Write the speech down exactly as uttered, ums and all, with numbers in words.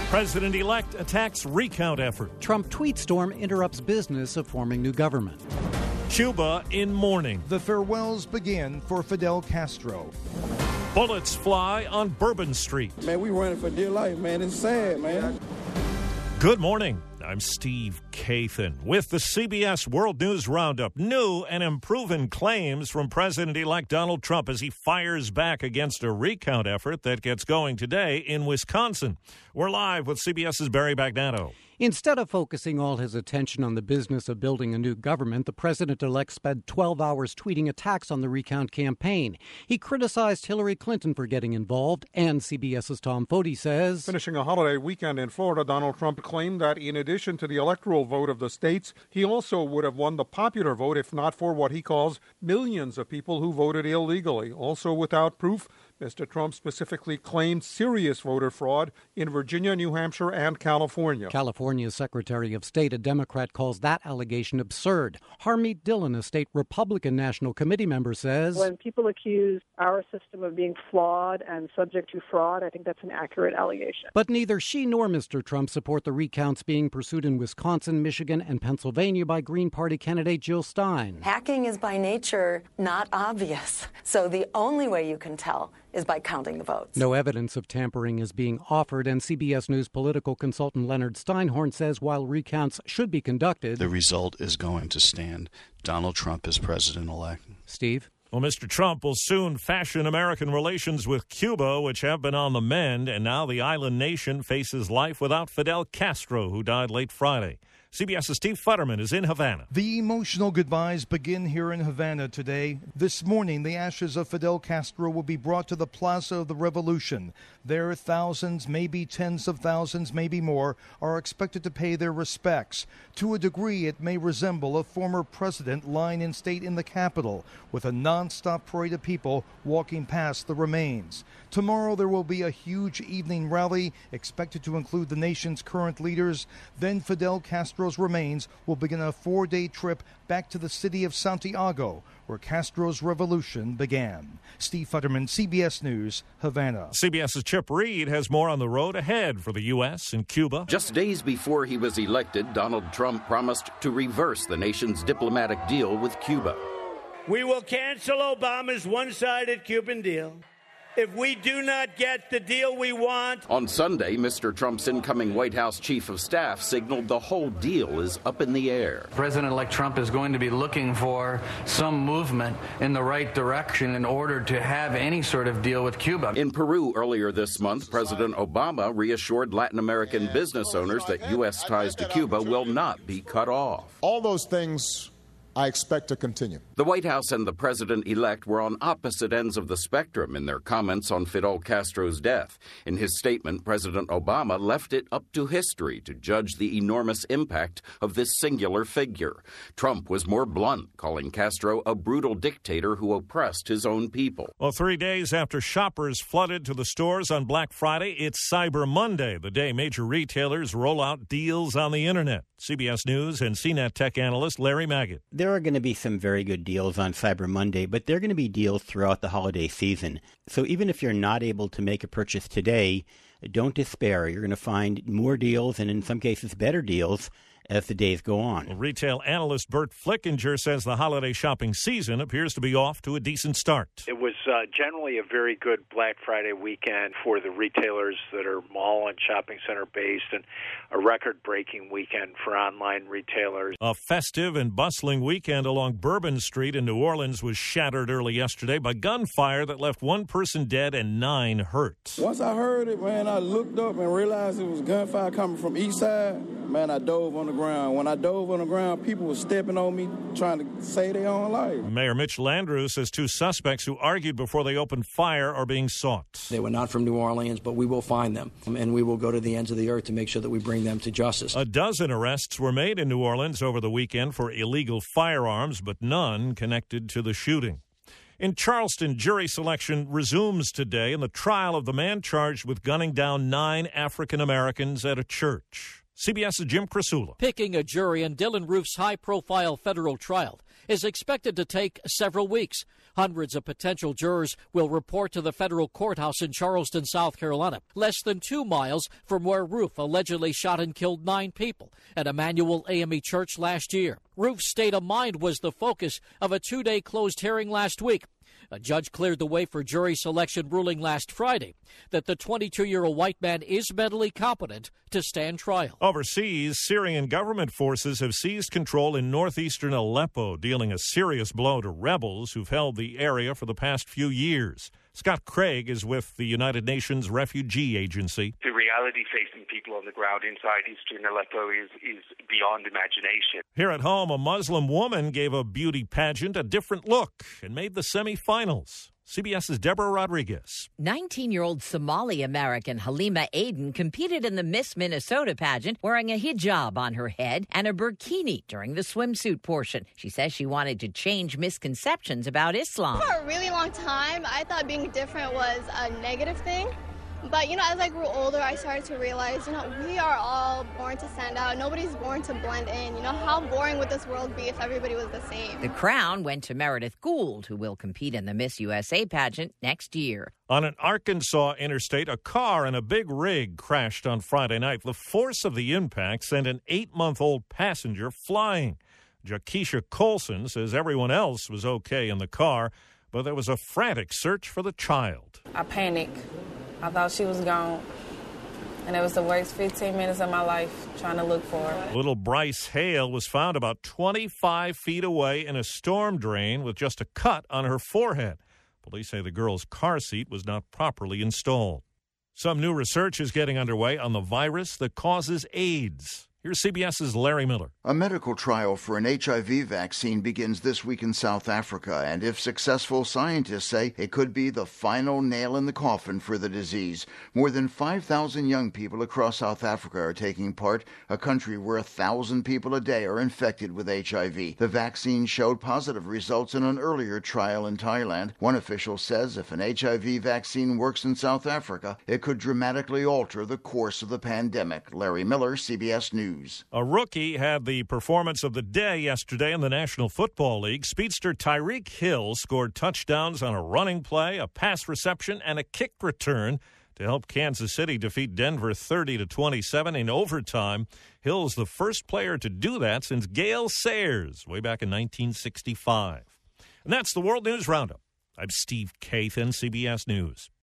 President-elect attacks recount effort. Trump tweet storm interrupts business of forming new government. Cuba in mourning. The farewells begin for Fidel Castro. Bullets fly on Bourbon Street. Man, we running for dear life, man. It's sad, man. Good morning. I'm Steve Kathan with the C B S World News Roundup. New and improving claims from President-elect Donald Trump as he fires back against a recount effort that gets going today in Wisconsin. We're live with CBS's Barry Bagnano. Instead of focusing all his attention on the business of building a new government, the president-elect spent twelve hours tweeting attacks on the recount campaign. He criticized Hillary Clinton for getting involved, and CBS's Tom Foti says... Finishing a holiday weekend in Florida, Donald Trump claimed that in addition to the electoral vote of the states, he also would have won the popular vote if not for what he calls millions of people who voted illegally. Also without proof, Mister Trump specifically claimed serious voter fraud in Virginia, New Hampshire, and California. California's Secretary of State, a Democrat, calls that allegation absurd. Harmeet Dillon, a state Republican National Committee member, says... When people accuse our system of being flawed and subject to fraud, I think that's an accurate allegation. But neither she nor Mister Trump support the recounts being pursued in Wisconsin, Michigan, and Pennsylvania by Green Party candidate Jill Stein. Hacking is by nature not obvious, so the only way you can tell is by counting the votes. No evidence of tampering is being offered, and C B S News political consultant Leonard Steinhorn says while recounts should be conducted, the result is going to stand. Donald Trump is president-elect. Steve? Well, Mister Trump will soon fashion American relations with Cuba, which have been on the mend, and now the island nation faces life without Fidel Castro, who died late Friday. CBS's Steve Futterman is in Havana. The emotional goodbyes begin here in Havana today. This morning, the ashes of Fidel Castro will be brought to the Plaza of the Revolution. There, thousands, maybe tens of thousands, maybe more, are expected to pay their respects. To a degree, it may resemble a former president lying in state in the Capitol, with a non-stop parade of people walking past the remains. Tomorrow, there will be a huge evening rally expected to include the nation's current leaders. Then Fidel Castro's remains will begin a four-day trip back to the city of Santiago, where Castro's revolution began. Steve Futterman, C B S News, Havana. CBS's Chip Reed has more on the road ahead for the U S and Cuba. Just days before he was elected, Donald Trump promised to reverse the nation's diplomatic deal with Cuba. We will cancel Obama's one-sided Cuban deal if we do not get the deal we want. On Sunday, Mister Trump's incoming White House chief of staff signaled the whole deal is up in the air. President-elect Trump is going to be looking for some movement in the right direction in order to have any sort of deal with Cuba. In Peru earlier this month, President Obama reassured Latin American business owners that U S ties to Cuba will not be cut off. All those things I expect to continue. The White House and the president-elect were on opposite ends of the spectrum in their comments on Fidel Castro's death. In his statement, President Obama left it up to history to judge the enormous impact of this singular figure. Trump was more blunt, calling Castro a brutal dictator who oppressed his own people. Well, three days after shoppers flooded to the stores on Black Friday, it's Cyber Monday, the day major retailers roll out deals on the internet. C B S News and C NET tech analyst Larry Magid. There are going to be some very good deals on Cyber Monday, but there are going to be deals throughout the holiday season. So even if you're not able to make a purchase today, don't despair. You're going to find more deals and in some cases better deals as the days go on. Well, retail analyst Bert Flickinger says the holiday shopping season appears to be off to a decent start. It was uh, generally a very good Black Friday weekend for the retailers that are mall and shopping center based, and a record-breaking weekend for online retailers. A festive and bustling weekend along Bourbon Street in New Orleans was shattered early yesterday by gunfire that left one person dead and nine hurt. Once I heard it, man, I looked up and realized it was gunfire coming from east side. Man, I dove on the ground. When I dove on the ground, people were stepping on me, trying to save their own life. Mayor Mitch Landrieu says two suspects who argued before they opened fire are being sought. They were not from New Orleans, but we will find them, and we will go to the ends of the earth to make sure that we bring them to justice. A dozen arrests were made in New Orleans over the weekend for illegal firearms, but none connected to the shooting. In Charleston, jury selection resumes today in the trial of the man charged with gunning down nine African Americans at a church. CBS's Jim Krasula. Picking a jury in Dylan Roof's high-profile federal trial. is expected to take several weeks. Hundreds of potential jurors will report to the federal courthouse in Charleston, South Carolina, less than two miles from where Roof allegedly shot and killed nine people at Emmanuel A M E Church last year. Roof's state of mind was the focus of a two-day closed hearing last week. A judge cleared the way for jury selection, ruling last Friday that the twenty-two-year-old white man is mentally competent to stand trial. Overseas, Syrian government forces have seized control in northeastern Aleppo, dealing a serious blow to rebels who've held the area for the past few years. Scott Craig is with the United Nations Refugee Agency. The reality facing people on the ground inside eastern Aleppo is, is beyond imagination. Here at home, a Muslim woman gave a beauty pageant a different look and made the semifinals. CBS's Deborah Rodriguez. nineteen-year-old Somali-American Halima Aden competed in the Miss Minnesota pageant wearing a hijab on her head and a burkini during the swimsuit portion. She says she wanted to change misconceptions about Islam. For a really long time, I thought being different was a negative thing. But, you know, as I grew older, I started to realize, you know, we are all born to stand out. Nobody's born to blend in. You know, how boring would this world be if everybody was the same? The crown went to Meredith Gould, who will compete in the Miss U S A pageant next year. On an Arkansas interstate, a car and a big rig crashed on Friday night. The force of the impact sent an eight-month-old passenger flying. Jakisha Colson says everyone else was okay in the car, but there was a frantic search for the child. I panicked. I thought she was gone, and it was the worst fifteen minutes of my life trying to look for her. Little Bryce Hale was found about twenty-five feet away in a storm drain with just a cut on her forehead. Police say the girl's car seat was not properly installed. Some new research is getting underway on the virus that causes AIDS. Here's CBS's Larry Miller. A medical trial for an H I V vaccine begins this week in South Africa, and if successful, scientists say it could be the final nail in the coffin for the disease. More than five thousand young people across South Africa are taking part, a country where one thousand people a day are infected with H I V. The vaccine showed positive results in an earlier trial in Thailand. One official says if an H I V vaccine works in South Africa, it could dramatically alter the course of the pandemic. Larry Miller, C B S News. A rookie had the performance of the day yesterday in the National Football League. Speedster Tyreek Hill scored touchdowns on a running play, a pass reception, and a kick return to help Kansas City defeat Denver thirty to twenty-seven in overtime. Hill's the first player to do that since Gale Sayers way back in nineteen sixty-five. And that's the World News Roundup. I'm Steve Kathan, C B S News.